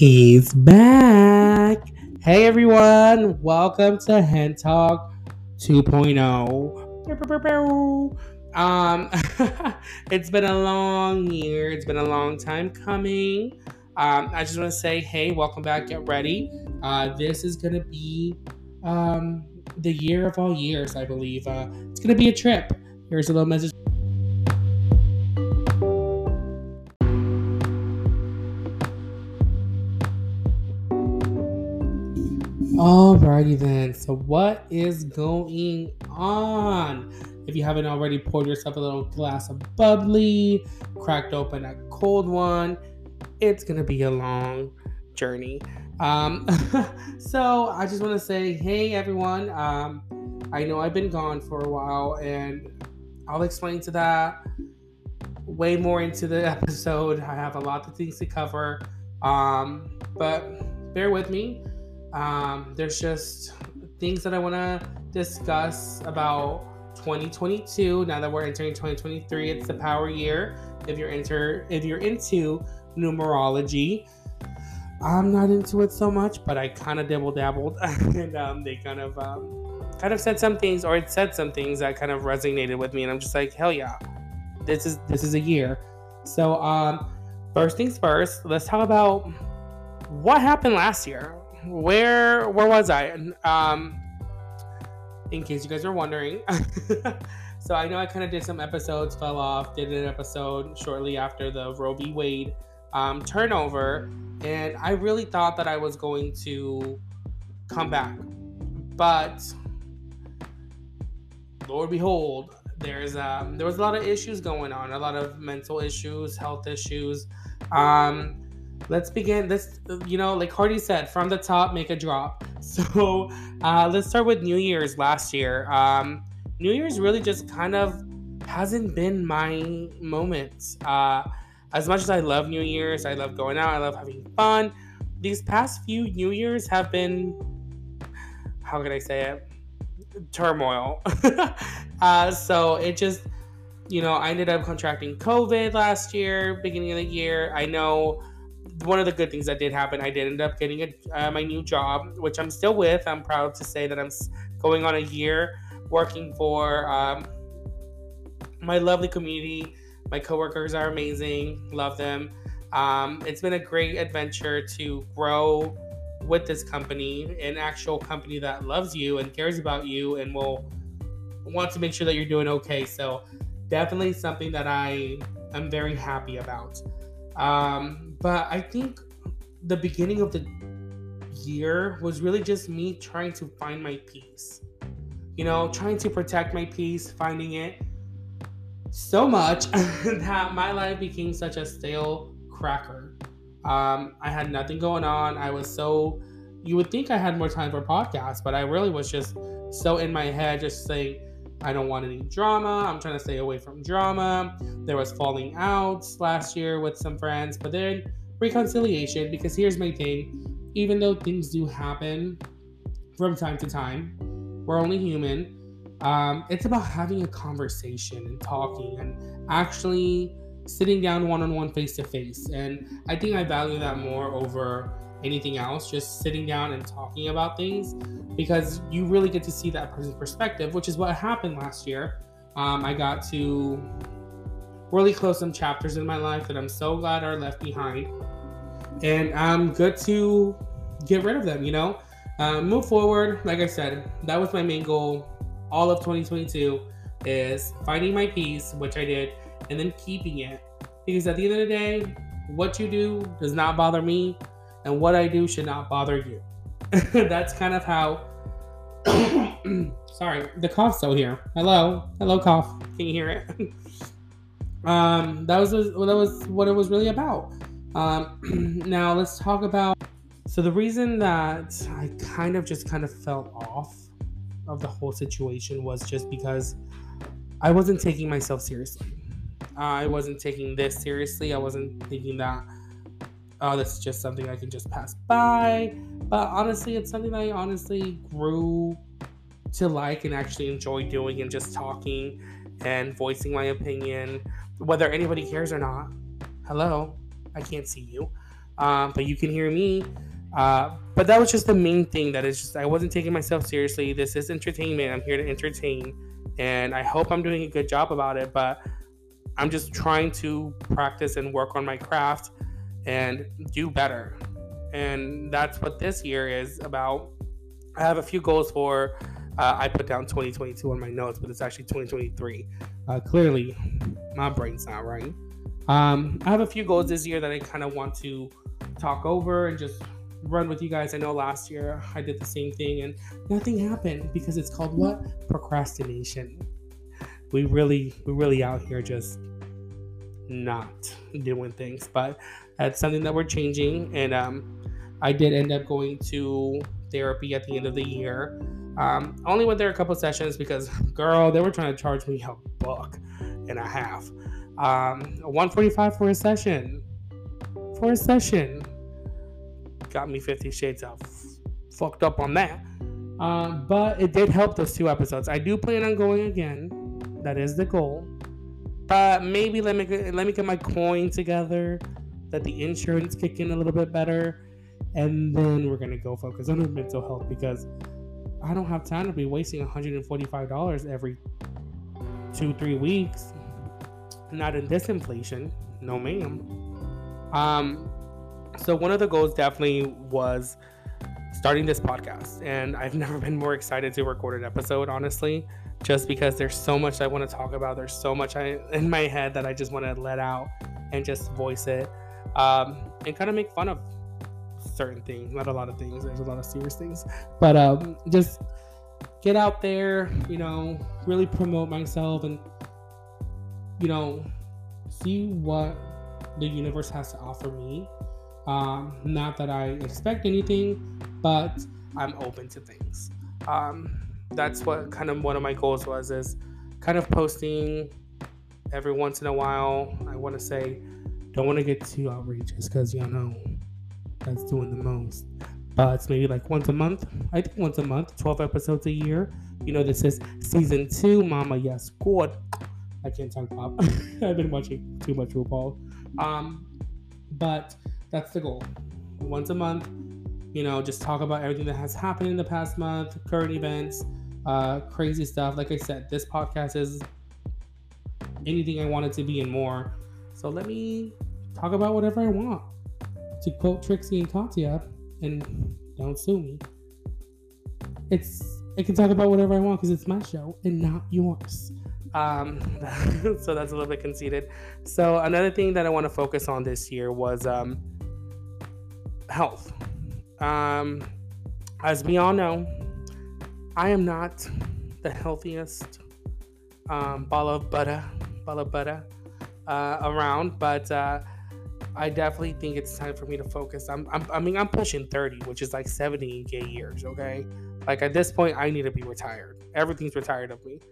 He's back. Hey everyone, welcome to Hen Talk 2.0. It's been a long year. It's been a long time coming. I just want to say, hey, welcome back. Get ready. This is gonna be the year of all years, I believe. It's gonna be a trip. Here's a little message. Alrighty then. So what is going on? If you haven't already, poured yourself a little glass of bubbly, cracked open a cold one. It's gonna be a long journey. Um, so I just want to say, hey everyone. I know I've been gone for a while, and I'll explain to that way more into the episode. I have a lot of things to cover, but bear with me. There's just things that I want to discuss about 2022. Now that we're entering 2023, it's the power year. If you're into numerology, I'm not into it so much, but I kind of dabbled, and they kind of said some things, or it said some things that kind of resonated with me, and I'm just like, hell yeah, this is a year. So first things first, let's talk about what happened last year. Where was I? In case you guys are wondering. So I know I kind of did some episodes, fell off, did an episode shortly after the Roe v. Wade turnover, and I really thought that I was going to come back. But Lord behold, there was a lot of issues going on, a lot of mental issues, health issues. Let's begin this, like Hardy said, from the top, make a drop. So let's start with New Year's last year. New Year's really just kind of hasn't been my moment. As much as I love New Year's, I love going out, I love having fun. These past few New Year's have been, how can I say it? Turmoil. So it just, I ended up contracting COVID last year, beginning of the year. I know one of the good things that did happen, I did end up getting my new job, which I'm still with. I'm proud to say that I'm going on a year working for my lovely community. My coworkers are amazing. Love them. It's been a great adventure to grow with this company, an actual company that loves you and cares about you and will want to make sure that you're doing okay. So definitely something that I am very happy about. But I think the beginning of the year was really just me trying to find my peace. Trying to protect my peace, finding it so much that my life became such a stale cracker. I had nothing going on. You would think I had more time for podcasts, but I really was just so in my head, just saying, I don't want any drama. I'm trying to stay away from drama. There was falling out last year with some friends, but then reconciliation, because here's my thing. Even though things do happen from time to time, we're only human. It's about having a conversation and talking and actually sitting down one-on-one, face-to-face. And I think I value that more over anything else, just sitting down and talking about things, because you really get to see that person's perspective, which is what happened last year. I got to really close some chapters in my life that I'm so glad are left behind, and I'm good to get rid of them, move forward. Like I said, that was my main goal all of 2022, is finding my peace, which I did, and then keeping it, because at the end of the day, what you do does not bother me, and what I do should not bother you. That's kind of how sorry, the cough's still here. Hello cough, can you hear it? That was what it was really about. Now let's talk about, so the reason that I kind of fell off of the whole situation was just because I wasn't taking myself seriously. I wasn't taking this seriously. I wasn't thinking that, oh, this is just something I can just pass by. But honestly, it's something I honestly grew to like and actually enjoy doing, and just talking and voicing my opinion, whether anybody cares or not. Hello, I can't see you. but you can hear me. But that was just the main thing. That is just I wasn't taking myself seriously. This is entertainment. I'm here to entertain, and I hope I'm doing a good job about it. But I'm just trying to practice and work on my craft and do better. And that's what this year is about. I have a few goals for. I put down 2022 on my notes, but it's actually 2023. Clearly, my brain's not right. I have a few goals this year that I kind of want to talk over and just run with you guys. I know last year I did the same thing and nothing happened because it's called what? Procrastination. We really out here just not doing things, but that's something that we're changing. And I did end up going to therapy at the end of the year. Only went there a couple sessions because, girl, they were trying to charge me $1.50, $145 for a session. Got me 50 Shades of fucked up on that. But it did help those 2 episodes. I do plan on going again. That is the goal. But maybe let me get my coin together, let the insurance kick in a little bit better, and then we're gonna go focus on our mental health because I don't have time to be wasting $145 every 2-3 weeks. Not in this inflation, no ma'am. So one of the goals definitely was starting this podcast, and I've never been more excited to record an episode, honestly, just because there's so much I want to talk about. There's so much in my head that I just want to let out and just voice it, and kind of make fun of certain things. Not a lot of things. There's a lot of serious things, but just get out there, really promote myself and, see what the universe has to offer me. Not that I expect anything, but I'm open to things. That's what kind of one of my goals was, is kind of posting every once in a while. I want to say, don't want to get too outrageous because, that's doing the most. But it's maybe like once a month. I think once a month, 12 episodes a year. This is season 2, Mama. Yes, good. I can't talk pop. I've been watching too much RuPaul. But that's the goal. Once a month, just talk about everything that has happened in the past month, current events, crazy stuff. Like I said, this podcast is anything I want it to be and more. So let me talk about whatever I want. To quote Trixie and Katya, and don't sue me, I can talk about whatever I want because it's my show and not yours. So that's a little bit conceited. So another thing that I want to focus on this year was health. As we all know, I am not the healthiest ball of butter around, but I definitely think it's time for me to focus. I'm pushing 30, which is like 70 gay years. Okay, like at this point, I need to be retired. Everything's retired of me.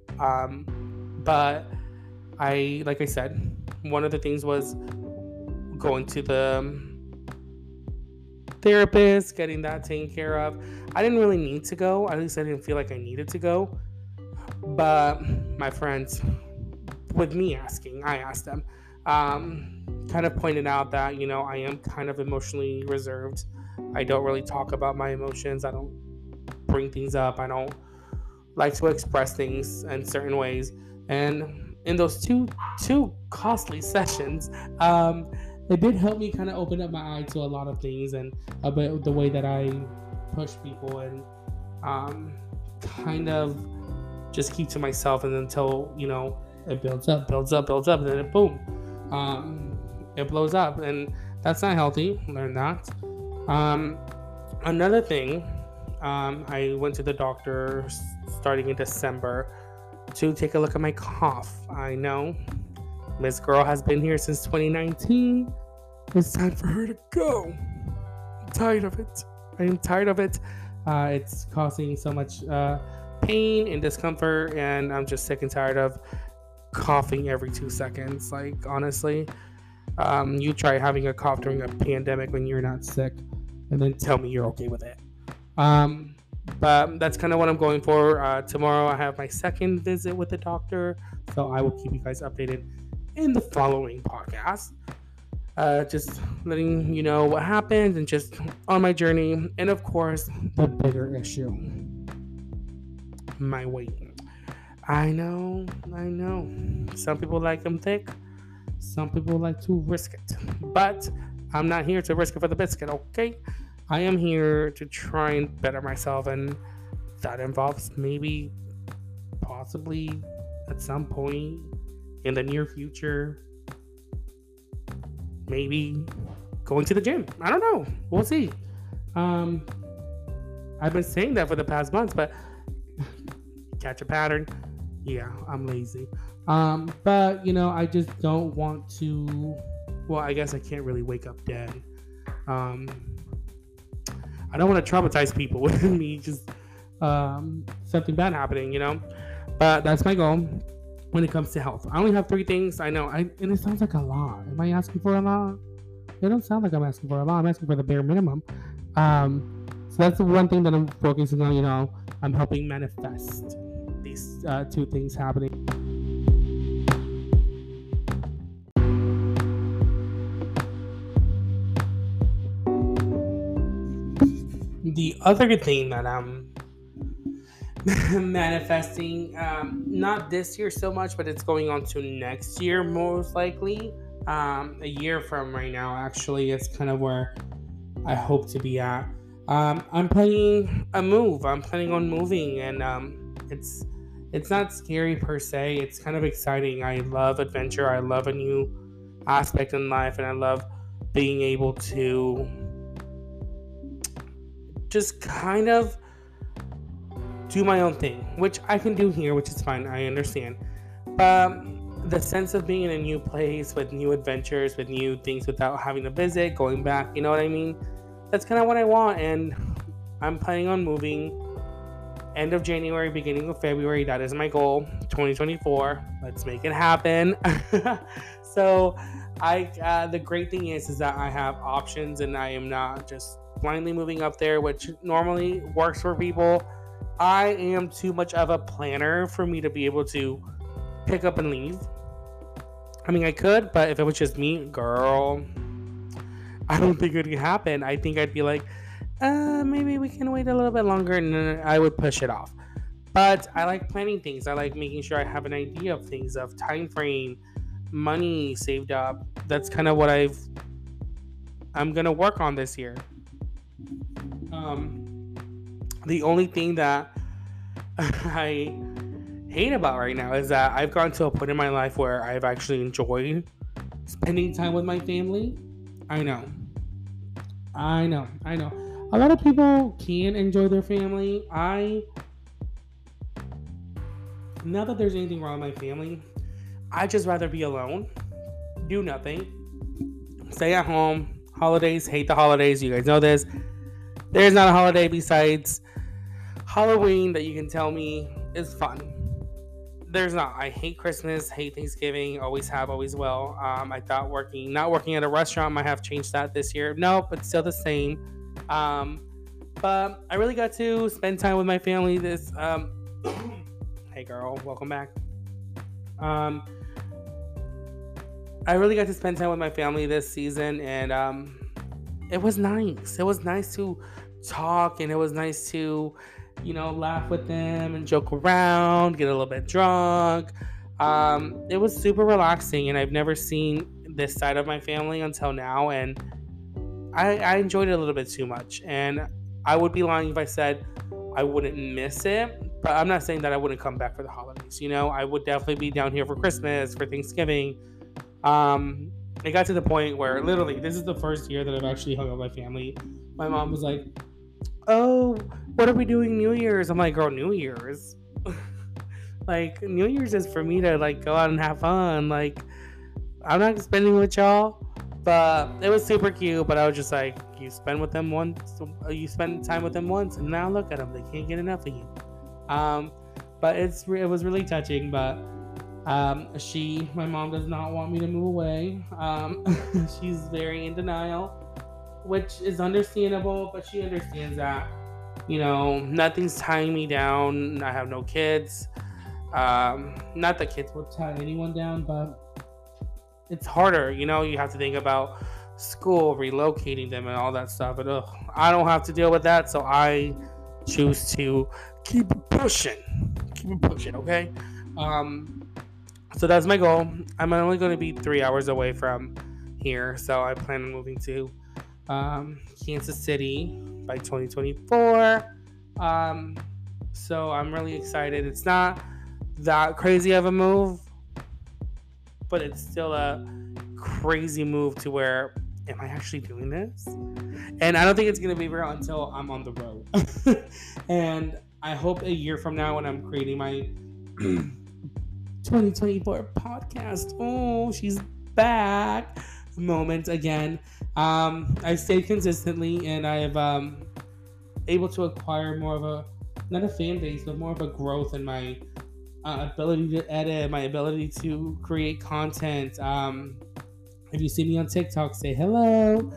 But like I said, one of the things was going to the therapist, getting that taken care of. I didn't really need to go. At least I didn't feel like I needed to go. But my friends, with me asking, I asked them, kind of pointed out that, I am kind of emotionally reserved. I don't really talk about my emotions. I don't bring things up. I don't like to express things in certain ways. And in those two costly sessions, it did help me kind of open up my eye to a lot of things and about the way that I push people and kind of just keep to myself, and until it builds up, and then it boom, it blows up, and that's not healthy. Learn that. Another thing, I went to the doctor starting in December to take a look at my cough. I know Miss Girl has been here since 2019. It's time for her to go. I'm tired of it. I am tired of it. It's causing so much pain and discomfort, and I'm just sick and tired of coughing every 2 seconds. Like, honestly, you try having a cough during a pandemic when you're not sick, and then tell me you're okay with it. But that's kind of what I'm going for. Tomorrow I have my second visit with the doctor, so I will keep you guys updated in the following podcast. just letting you know what happened and just on my journey. And of course, the bigger issue, my weight. I know. Some people like them thick, some people like to risk it. But I'm not here to risk it for the biscuit, okay? I am here to try and better myself, and that involves maybe, possibly, at some point in the near future, maybe going to the gym. I don't know. We'll see. Um, I've been saying that for the past months, but catch a pattern. Yeah, I'm lazy. But I just don't want to. Well, I guess I can't really wake up dead. Um, I don't want to traumatize people with me just something bad happening. But that's my goal when it comes to health. I only have 3 things. I know, and it sounds like a lot. Am I asking for a lot? It don't sound like I'm asking for a lot. I'm asking for the bare minimum. So that's the one thing that I'm focusing on. I'm helping manifest these 2 things happening. The other thing that I'm manifesting, not this year so much, but it's going on to next year most likely. A year from right now, actually, it's kind of where I hope to be at. I'm planning a move. I'm planning on moving, and it's not scary per se. It's kind of exciting. I love adventure. I love a new aspect in life, and I love being able to just kind of do my own thing, which I can do here, which is fine. I understand. The sense of being in a new place with new adventures, with new things without having to visit, going back, you know what I mean? That's kind of what I want, and I'm planning on moving end of January, beginning of February. That is my goal, 2024. Let's make it happen. So the great thing is that I have options, and I am not just blindly moving up there, which normally works for people. I am too much of a planner for me to be able to pick up and leave. I mean, I could, but if it was just me, girl, I don't think it would happen. I think I'd be like, maybe we can wait a little bit longer, and then I would push it off. But I like planning things. I like making sure I have an idea of things, of time frame, money saved up. That's kind of what I'm gonna work on this year. The only thing that I hate about right now is that I've gotten to a point in my life where I've actually enjoyed spending time with my family. I know. A lot of people can enjoy their family. Not that there's anything wrong with my family. I just rather be alone, do nothing, stay at home. Holidays, hate the holidays. You guys know this. There's not a holiday besides Halloween that you can tell me is fun. There's not. I hate Christmas, hate Thanksgiving, always have, always will. I thought not working at a restaurant might have changed that this year. Nope, it's still the same. But I really got to spend time with my family this, hey girl, welcome back. I really got to spend time with my family this season, and it was nice. It was nice to talk, and it was nice to, laugh with them and joke around, get a little bit drunk. It was super relaxing, and I've never seen this side of my family until now, and I enjoyed it a little bit too much. And I would be lying if I said I wouldn't miss it, but I'm not saying that I wouldn't come back for the holidays. I would definitely be down here for Christmas, for Thanksgiving. It got to the point where literally this is the first year that I've actually hung out with my family. My mom was like, "Oh, what are we doing New Year's?" I'm like, "Girl, New Year's? Like, New Year's is for me to go out and have fun. Like, I'm not spending with y'all." But it was super cute. But I was just like, you spend time with them once, and now look at them. They can't get enough of you. But it was really touching. But my mom does not want me to move away. She's very in denial, which is understandable, but she understands that, nothing's tying me down. I have no kids. Not that kids will tie anyone down, but it's harder. You know, you have to think about school, relocating them, and all that stuff. But I don't have to deal with that, so I choose to keep pushing. Keep it pushing, okay? So that's my goal. I'm only going to be 3 hours away from here, so I plan on moving to Kansas City by 2024. So I'm really excited. It's not that crazy of a move, but it's still a crazy move to where, am I actually doing this? And I don't think it's going to be real until I'm on the road. And I hope a year from now when I'm creating my 2024 podcast, oh, she's back moment again. I've stayed consistently, and I've able to acquire more of a, not a fan base, but more of a growth in my ability to edit, my ability to create content. If you see me on TikTok, say hello.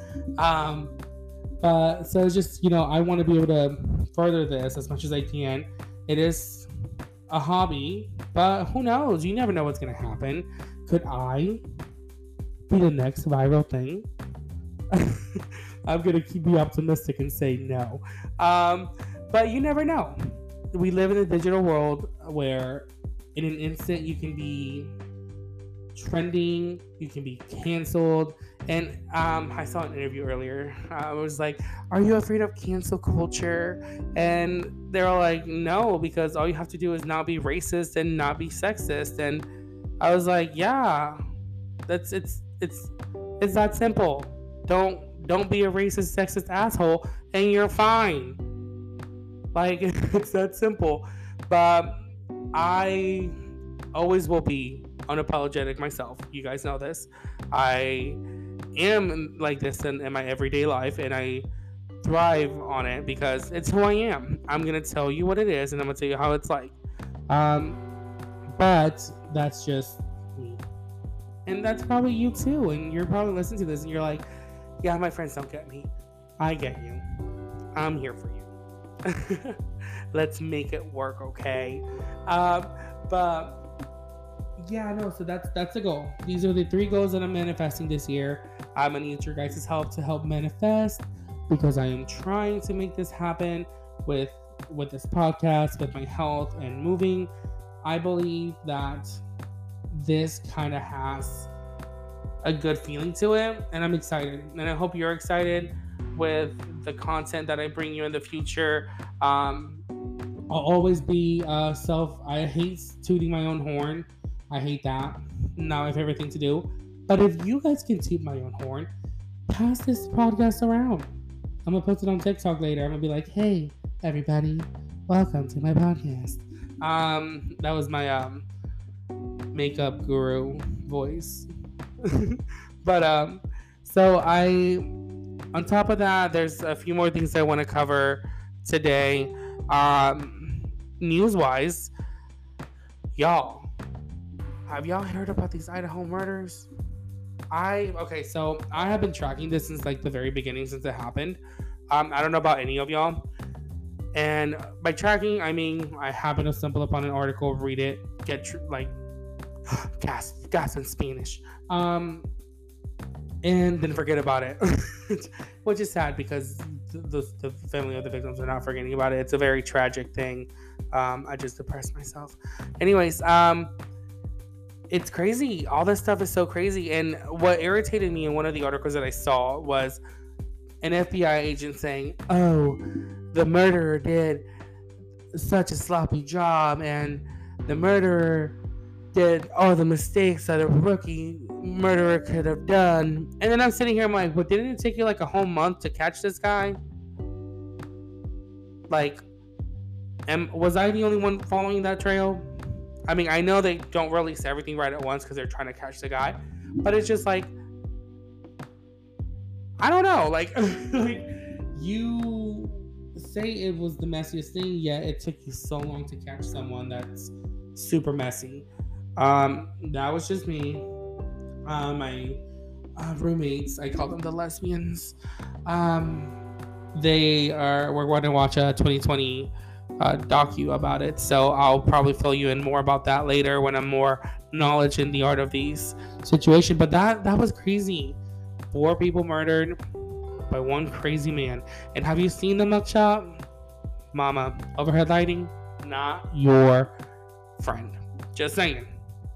But so it's just, I want to be able to further this as much as I can. It is a hobby, but who knows? You never know what's going to happen. Could I be the next viral thing? I'm going to be optimistic and say no. But you never know. We live in a digital world where in an instant you can be trending, you can be canceled. And I saw an interview earlier. It was like, are you afraid of cancel culture? And they're all like, no, because all you have to do is not be racist and not be sexist. And I was like, yeah, it's that simple. Don't be a racist, sexist asshole, and you're fine. Like, it's that simple. But I always will be unapologetic myself. You guys know this. I am like this in my everyday life, and I thrive on it because it's who I am. I'm going to tell you what it is, and I'm going to tell you how it's like. But that's just me. And that's probably you too. And you're probably listening to this, and you're like, yeah, my friends don't get me. I get you. I'm here for you. Let's make it work, okay? But yeah, no, so that's the goal. These are the 3 goals that I'm manifesting this year. I'm gonna need your guys' help to help manifest, because I am trying to make this happen with this podcast, with my health and moving. I believe that this kind of has a good feeling to it, and I'm excited, and I hope you're excited with the content that I bring you in the future. I'll always be I hate tooting my own horn. I hate that. Not my favorite thing to do. But if you guys can toot my own horn, pass this podcast around. I'm gonna post it on TikTok later. I'm gonna be like, hey everybody, welcome to my podcast. That was my makeup guru voice. But so on top of that, there's a few more things I want to cover today. News-wise, have y'all heard about these Idaho murders? So I have been tracking this since like the very beginning, since it happened. I don't know about any of y'all. And by tracking, I mean I happen to stumble upon an article, read it, get gas in Spanish. And then forget about it, which is sad because the family of the victims are not forgetting about it. It's a very tragic thing. I just depressed myself. Anyways, it's crazy. All this stuff is so crazy. And what irritated me in one of the articles that I saw was an FBI agent saying, oh, the murderer did such a sloppy job, and the murderer did all the mistakes that a rookie murderer could have done. And then I'm sitting here, I'm like, but didn't it take you like a whole month to catch this guy? Like, was I the only one following that trail? I mean, I know they don't release everything right at once because they're trying to catch the guy, but it's just like, I don't know, like, like you say it was the messiest thing, yet it took you so long to catch someone that's super messy. That was just me. My roommates, I call them the lesbians. We're going to watch a 2020 docu about it, so I'll probably fill you in more about that later when I'm more knowledge in the art of these situations. But that was crazy. 4 people murdered by one crazy man. And have you seen the mugshot? Mama, overhead lighting, not your friend. Just saying.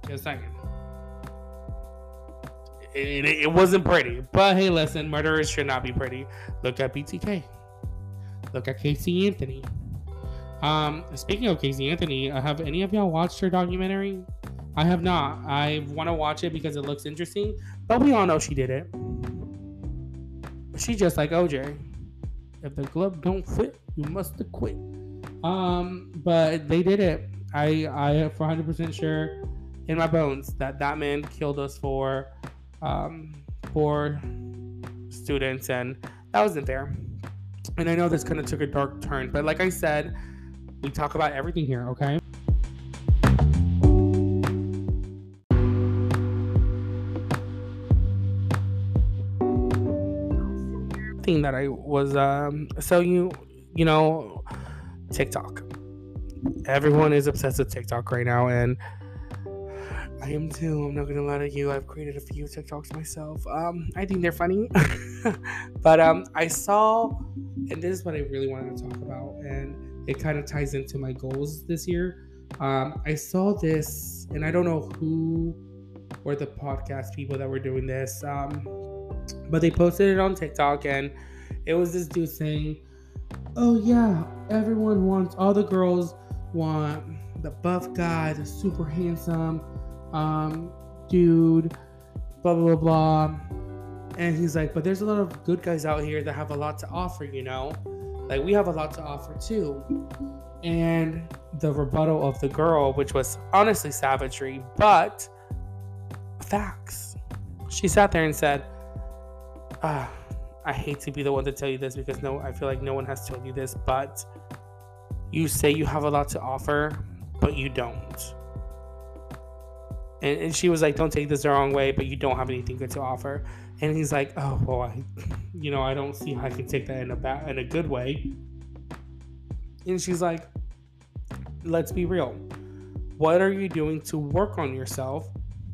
It wasn't pretty. But hey, listen, murderers should not be pretty. Look at BTK. Look at Casey Anthony. Speaking of Casey Anthony, have any of y'all watched her documentary? I have not. I want to watch it because it looks interesting. But we all know she did it. She's just like OJ. If the glove don't fit, you must have quit. But they did it. I am 100% sure in my bones that man killed us for students, and that wasn't fair. And I know this kind of took a dark turn, but like I said, we talk about everything here, okay? Thing that I was you know, TikTok. Everyone is obsessed with TikTok right now, and I am too. I'm not gonna lie to you. I've created a few TikToks myself. I think they're funny. But I saw, and this is what I really wanted to talk about, and it kind of ties into my goals this year. I saw this, and I don't know who were the podcast people that were doing this, but they posted it on TikTok, and it was this dude saying, "Oh yeah, all the girls want the buff guy, the super handsome dude, blah blah blah." And he's like, "But there's a lot of good guys out here that have a lot to offer, you know? Like, we have a lot to offer too." And the rebuttal of the girl, which was honestly savagery, but facts. She sat there and said, I hate to be the one to tell you this because I feel like no one has told you this, but you say you have a lot to offer, but you don't. And she was like, "Don't take this the wrong way, but you don't have anything good to offer." And he's like, "Oh, well, I don't see how I can take that in a good way." And she's like, "Let's be real. What are you doing to work on yourself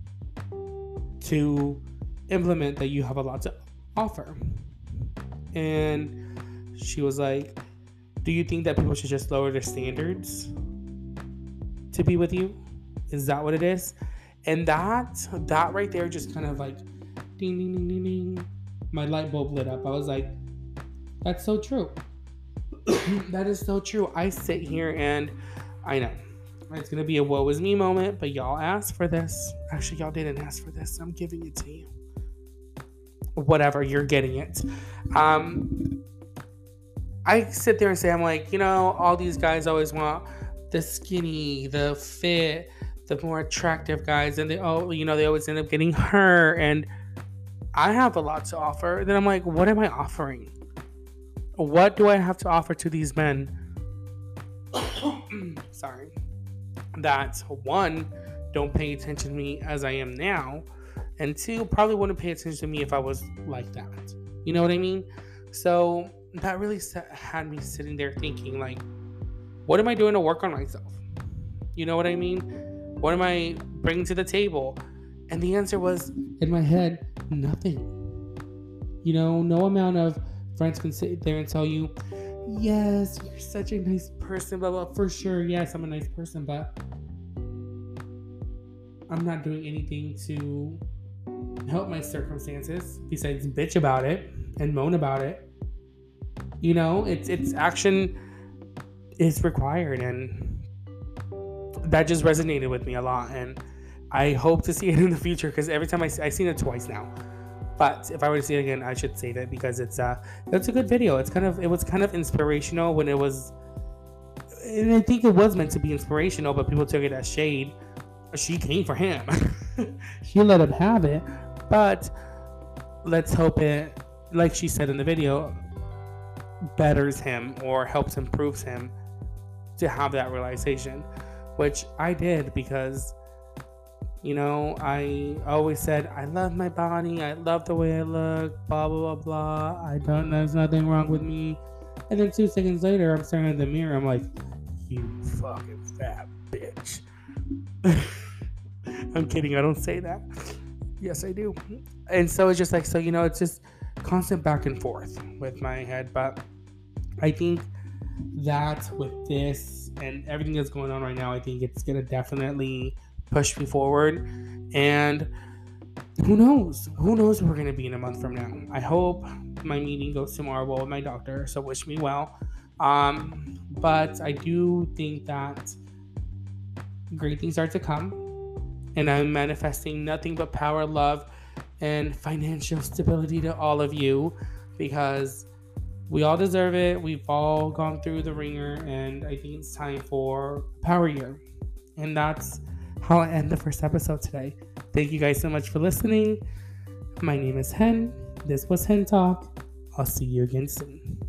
to implement that you have a lot to offer?" And she was like, "Do you think that people should just lower their standards to be with you? Is that what it is?" And that right there just kind of like ding, ding, ding, ding, ding. My light bulb lit up. I was like, that's so true. That is so true. I sit here and I know it's going to be a woe is me moment, but y'all asked for this. Actually, y'all didn't ask for this. I'm giving it to you. Whatever, you're getting it. I sit there and say, I'm like, all these guys always want the skinny, the fit, the more attractive guys, and they always end up getting her, and I have a lot to offer. Then I'm like, what am I offering? What do I have to offer to these men? Sorry. That, one, don't pay attention to me as I am now, and two, probably wouldn't pay attention to me if I was like that. You know what I mean? So that really had me sitting there thinking, like, what am I doing to work on myself? You know what I mean? What am I bringing to the table? And the answer was, in my head, nothing. No amount of friends can sit there and tell you, yes, you're such a nice person, blah, blah. For sure, yes, I'm a nice person, but I'm not doing anything to help my circumstances besides bitch about it and moan about it. It's action is required, and that just resonated with me a lot, and I hope to see it in the future, because every time I've seen it twice now, but if I were to see it again, I should save it, because it's a good video. It was kind of inspirational when it was, and I think it was meant to be inspirational, but people took it as shade. She came for him. She let him have it, but let's hope it, like she said in the video, betters him or helps improves him to have that realization, which I did, because I always said, I love my body, I love the way I look, blah blah blah blah, there's nothing wrong with me. And then 2 seconds later, I'm staring in the mirror, I'm like, you fucking fat bitch. I'm kidding. I don't say that. Yes, I do. And so it's just like, so, it's just constant back and forth with my head. But I think that with this and everything that's going on right now, I think it's going to definitely push me forward. And who knows? Who knows where we're going to be in a month from now? I hope my meeting goes tomorrow well with my doctor. So wish me well. But I do think that great things are to come. And I'm manifesting nothing but power, love, and financial stability to all of you, because we all deserve it. We've all gone through the ringer, and I think it's time for Power Year. And that's how I end the first episode today. Thank you guys so much for listening. My name is Hen. This was Hen Talk. I'll see you again soon.